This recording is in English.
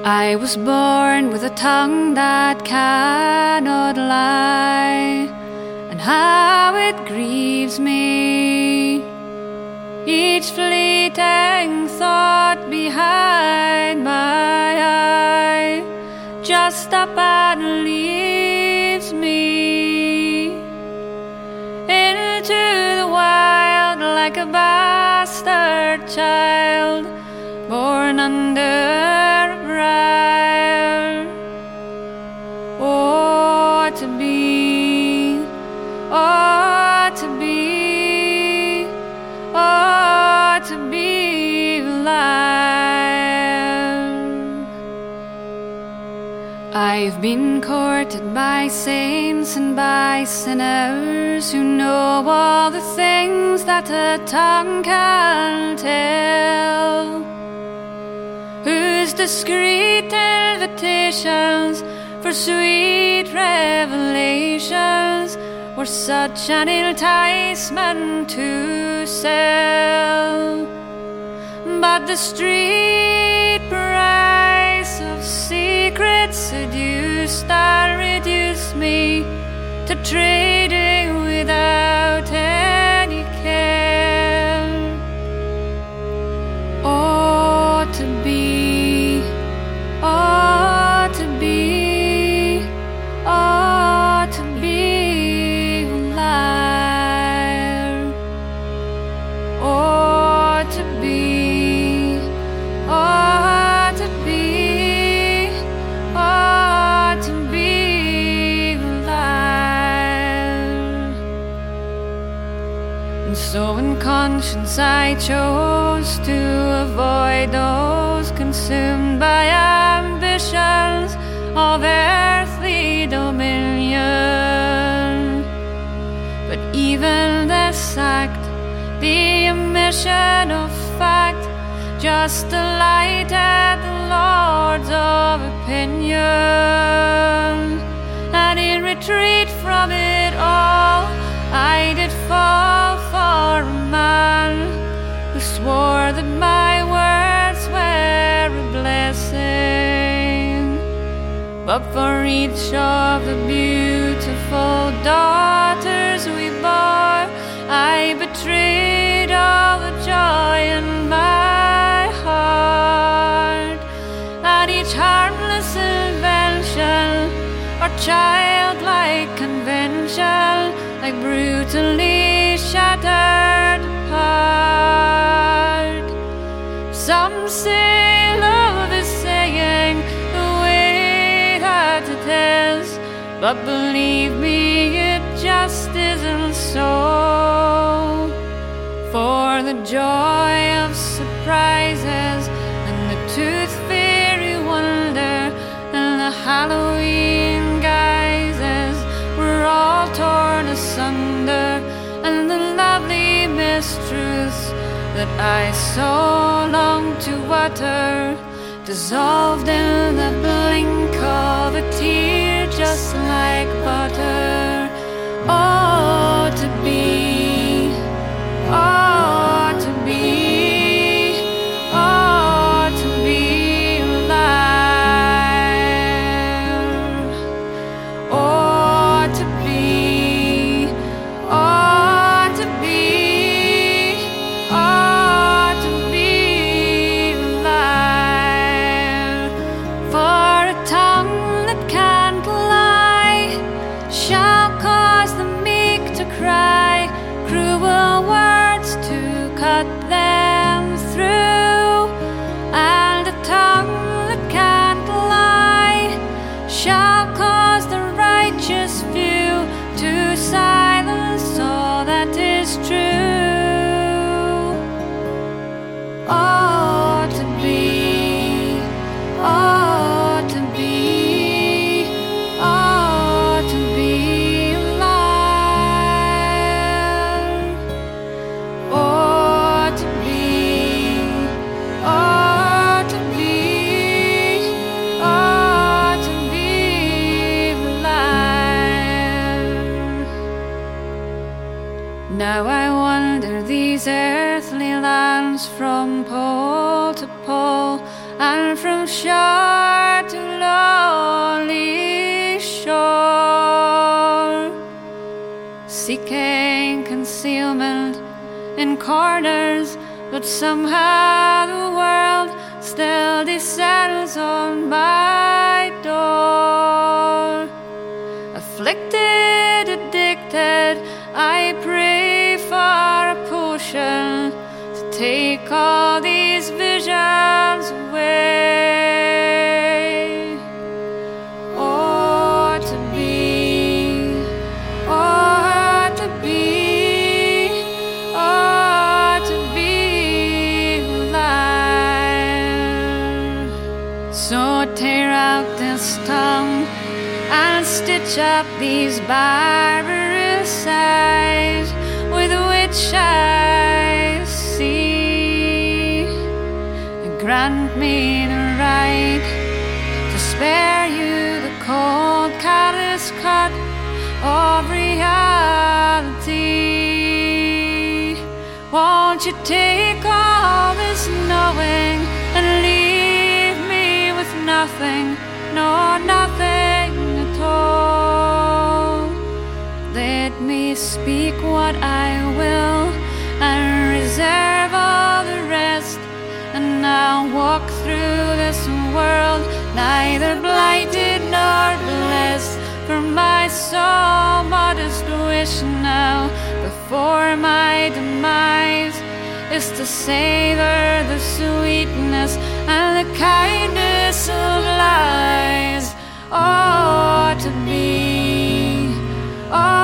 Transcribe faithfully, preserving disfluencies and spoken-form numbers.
I was born with a tongue that cannot lie, and how it grieves me, each fleeting thought behind my eye just up and leaves me into the wild like a bastard child born under a briar. Oh, to be, oh, to be, oh, to be alive. I've been courted by saints and by sinners who know all the things that a tongue can tell, whose discreet invitations for sweet revelations were such an enticement to sell. But the street price of secrets seduced and reduced me to trading without any care. Oh, to be, oh, to be, oh, to be alive. Oh, to be, oh, to be, oh, to be alive. And so in conscience I chose to avoid those consumed by ambitions of earthly dominion. But even this act, the omission of fact, just delighted the lords of opinion. And in retreat from it all, I did fall for a man who swore that my words were a blessing. But for each of the beautiful daughters we bore, I betrayed all the joy in my heart. At each harmless invention or childlike convention, like brutally shattered apart. Some say love is saying the way that it is, but believe me, it just isn't so. For the joy of surprises and the tooth fairy wonder and the Halloween guises were all torn asunder, and the lovely mistruths that I so longed to utter dissolved in the blink of a tear, just like butter. Oh, to be, oh, to be, oh, to be alive. Oh, to be, oh, to be, oh, to be alive. For a tongue that can't lie shall cause the meek to cry, cruel words to cut them through. And a tongue that can't lie shall cause the righteous few to silence all that is true. Oh, to be, oh, to be, oh, to be alive. Oh, to be, oh, to be, oh, to be alive. Now I wander these earthly lands from pole to pole, and from shore to lonely shore, seeking concealment in corners, but somehow the world still descends on my door. Afflicted, addicted, I pray for a potion to take all these visions away. Oh, to be, oh, to be, oh, to be alive. So tear out this tongue and stitch up these barbarous eyes with which I see. Grant me the right to spare you the cold, callous cut of reality. Won't you take all this knowing and leave me with nothing, no, nothing at all? Let me speak what I will and reserve all the rest, and I'll walk through this world neither blighted nor blessed. For my soul modest wish now before my demise is to savor the sweetness and the kindness of lies. Oh, to be, oh,